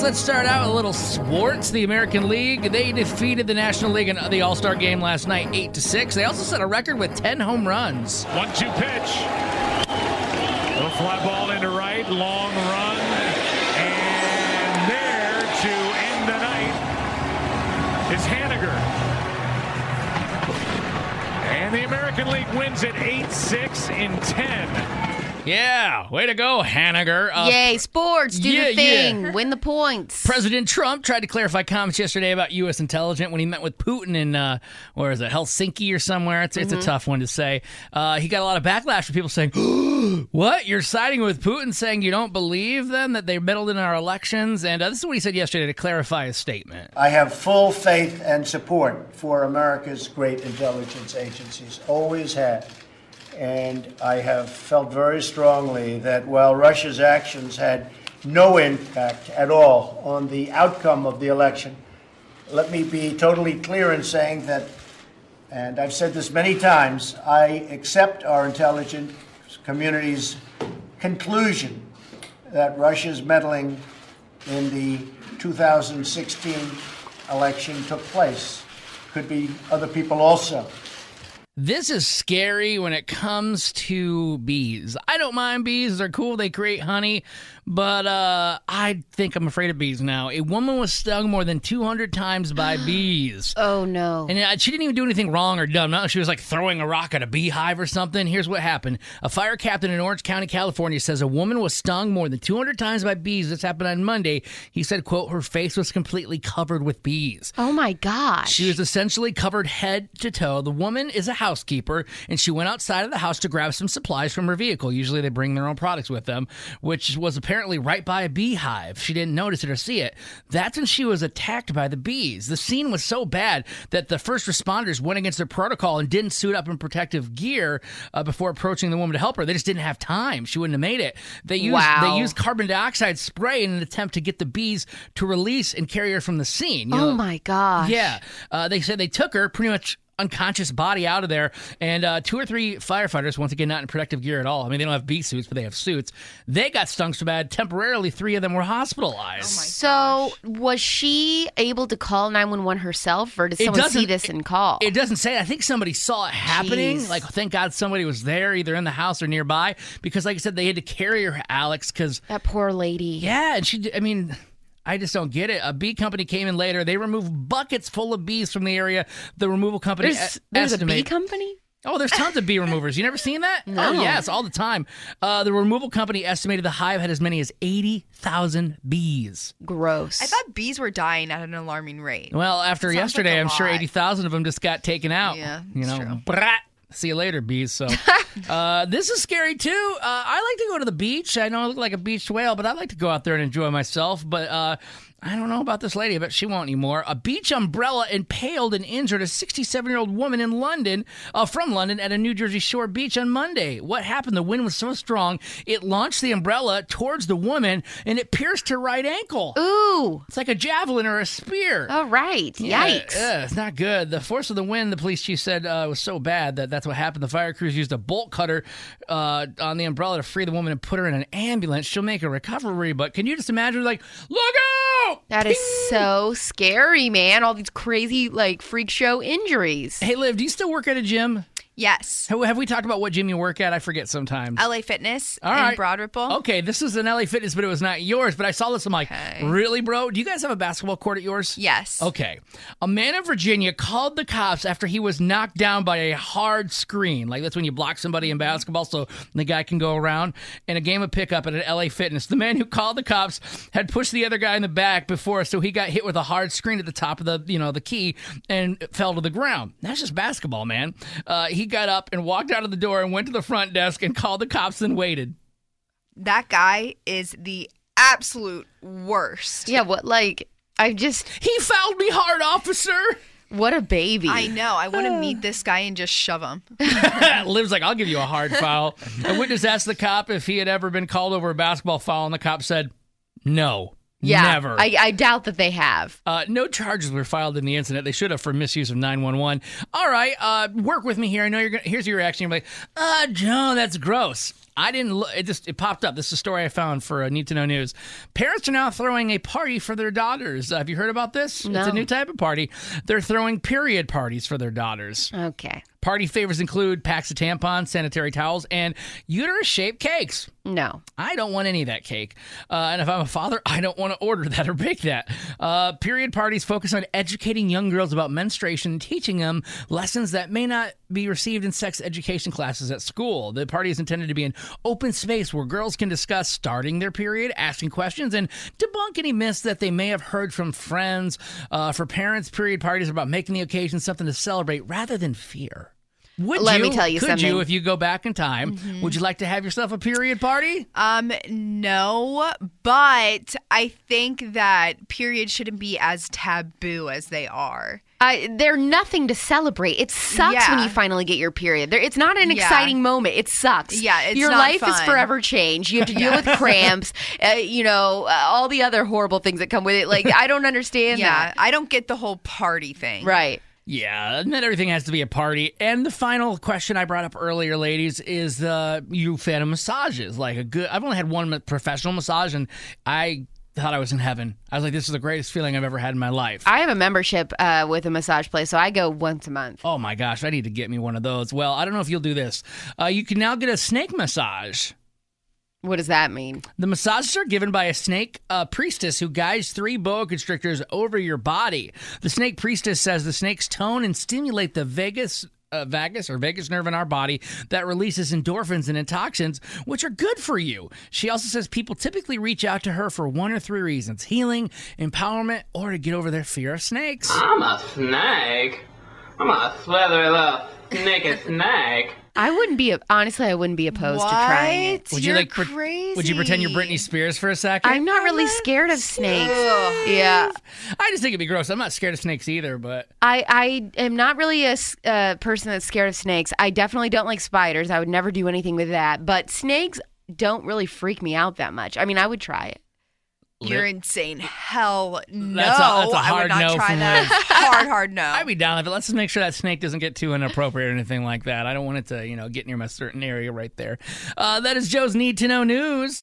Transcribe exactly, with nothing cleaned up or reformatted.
let's start out with a little sports. The American League, they defeated the National League in the All-Star game last night, eight to six. They also set a record with ten home runs. one two pitch. Little fly ball into right, long run. And there to end the night is Haniger. And the American League wins it eight six in ten. Yeah, way to go, Haniger. Uh, Yay, sports, do yeah, the thing, yeah. win the points. President Trump tried to clarify comments yesterday about U S intelligence when he met with Putin in, uh, where is it, Helsinki or somewhere. It's, it's mm-hmm. a tough one to say. Uh, he got a lot of backlash from people saying, what? You're siding with Putin, saying you don't believe them, that they meddled in our elections? And uh, this is what he said yesterday to clarify his statement. I have full faith and support for America's great intelligence agencies, always had. And I have felt very strongly that while Russia's actions had no impact at all on the outcome of the election, let me be totally clear in saying that, and I've said this many times, I accept our intelligence community's conclusion that Russia's meddling in the two thousand sixteen election took place. Could be other people also. This is scary when it comes to bees. I don't mind bees. They're cool. They create honey. But uh, I think I'm afraid of bees now. A woman was stung more than two hundred times by bees. Oh, no. And uh, she didn't even do anything wrong or dumb. No, she was like throwing a rock at a beehive or something. Here's what happened. A fire captain in Orange County, California says a woman was stung more than two hundred times by bees. This happened on Monday. He said, quote, her face was completely covered with bees. Oh, my gosh. She was essentially covered head to toe. The woman is a housekeeper, and she went outside of the house to grab some supplies from her vehicle. Usually they bring their own products with them, which was apparently right by a beehive. She didn't notice it or see it. That's when she was attacked by the bees. The scene was so bad that the first responders went against their protocol and didn't suit up in protective gear uh, before approaching the woman to help her. They just didn't have time. She wouldn't have made it. They used, wow. they used carbon dioxide spray in an attempt to get the bees to release and carry her from the scene. You oh, know? my gosh. Yeah. Uh, they said they took her pretty much unconscious body out of there, and uh, two or three firefighters, once again, not in protective gear at all. I mean, they don't have bee suits, but they have suits. They got stung so bad, temporarily, three of them were hospitalized. Oh so, was she able to call nine one one herself, or did someone see this and call? It doesn't say. I think somebody saw it happening. Jeez. Like, thank God somebody was there, either in the house or nearby, because, like I said, they had to carry her, Alex, because... That poor lady. Yeah, and she, I mean... I just don't get it. A bee company came in later. They removed buckets full of bees from the area. The removal company There's, e- there's estimate- a bee company? Oh, there's tons of bee removers. You never seen that? No. Oh, yes, all the time. Uh, the removal company estimated the hive had as many as eighty thousand bees. Gross. I thought bees were dying at an alarming rate. Well, after yesterday, like I'm sure lot. eighty thousand of them just got taken out. Yeah, you know, true. brat. See you later, bees. So, uh, this is scary too. Uh, I like to go to the beach. I know I look like a beached whale, but I like to go out there and enjoy myself. But uh, I don't know about this lady. I bet she won't anymore. A beach umbrella impaled and injured a sixty-seven-year-old woman in London, uh, from London, at a New Jersey shore beach on Monday. What happened? The wind was so strong, it launched the umbrella towards the woman, and it pierced her right ankle. Ooh. It's like a javelin or a spear. All right. Yeah, Yikes. yeah, it's not good. The force of the wind, the police chief said, uh, was so bad that that's what happened. The fire crews used a bolt cutter uh, on the umbrella to free the woman and put her in an ambulance. She'll make a recovery, but can you just imagine, like, look out! That is so scary, man. All these crazy, like, freak show injuries. Hey, Liv, do you still work at a gym? Yes. Have, have we talked about what gym you work at? I forget sometimes. L A Fitness All in right. Broad Ripple. Okay, this is an L A Fitness, but it was not yours. But I saw this, I'm like, Okay. really, bro? Do you guys have a basketball court at yours? Yes. Okay. A man in Virginia called the cops after he was knocked down by a hard screen. Like, that's when you block somebody in basketball so the guy can go around. In a game of pickup at an L A Fitness, the man who called the cops had pushed the other guy in the back before, so he got hit with a hard screen at the top of the, you know, the key and fell to the ground. That's just basketball, man. Uh, he got up and walked out of the door and went to the front desk and called the cops and waited. That guy is the absolute worst. Yeah, what, like, I just... He fouled me hard, officer! What a baby. I know. I want to meet this guy and just shove him. Liv's like, I'll give you a hard foul. A witness asked the cop if he had ever been called over a basketball foul, and the cop said, no. Yeah, Never. I, I doubt that they have. Uh, no charges were filed in the incident. They should have for misuse of nine one one. All right, uh, work with me here. I know you're gonna, here's your reaction. You're like, uh, Joe, that's gross. I didn't look. It just it popped up. This is a story I found for uh, Need to Know News. Parents are now throwing a party for their daughters. Uh, have you heard about this? No. It's a new type of party. They're throwing period parties for their daughters. Okay. Party favors include packs of tampons, sanitary towels, and uterus-shaped cakes. No. I don't want any of that cake. Uh, and if I'm a father, I don't want to order that or bake that. Uh, period parties focus on educating young girls about menstruation and teaching them lessons that may not be received in sex education classes at school. The party is intended to be an open space where girls can discuss starting their period, asking questions, and debunk any myths that they may have heard from friends. Uh, for parents, period parties are about making the occasion something to celebrate rather than fear. Would Let you, me tell you could something. you, if you go back in time, mm-hmm. would you like to have yourself a period party? Um, no, but I think that periods shouldn't be as taboo as they are. Uh, they're nothing to celebrate. It sucks Yeah. when you finally get your period. There, it's not an Yeah. exciting moment. It sucks. Yeah, it's your not life is fun. forever changed. You have to deal with cramps. Uh, you know, uh, all the other horrible things that come with it. Like, I don't understand Yeah, that. I don't get the whole party thing. Right. Yeah, not everything has to be a party. And the final question I brought up earlier, ladies, is uh, you fan of massages? Like a good. I've only had one ma- professional massage, and I thought I was in heaven. I was like, this is the greatest feeling I've ever had in my life. I have a membership uh, with a massage place, so I go once a month. Oh my gosh, I need to get me one of those. Well, I don't know if you'll do this. Uh, you can now get a snake massage. What does that mean? The massages are given by a snake uh, priestess who guides three boa constrictors over your body. The snake priestess says the snakes tone and stimulate the vagus uh, vagus or vagus nerve in our body that releases endorphins and toxins, which are good for you. She also says people typically reach out to her for one or three reasons: healing, empowerment, or to get over their fear of snakes. I'm a snake. I'm a slithery little naked snake. I wouldn't be, honestly, I wouldn't be opposed What? to trying it. Would You're you like? pre- crazy. Would you pretend you're Britney Spears for a second? I'm not really scared of snakes. Yeah. I just think it'd be gross. I'm not scared of snakes either, but I, I am not really a s- uh, person that's scared of snakes. I definitely don't like spiders. I would never do anything with that. But snakes don't really freak me out that much. I mean, I would try it. You're insane. Hell no. That's a- that's a I hard would not no try from that. Liz. hard, hard no. I'd be down with it. Let's just make sure that snake doesn't get too inappropriate or anything like that. I don't want it to, you know, get near my certain area right there. Uh, that is Joe's Need to Know News.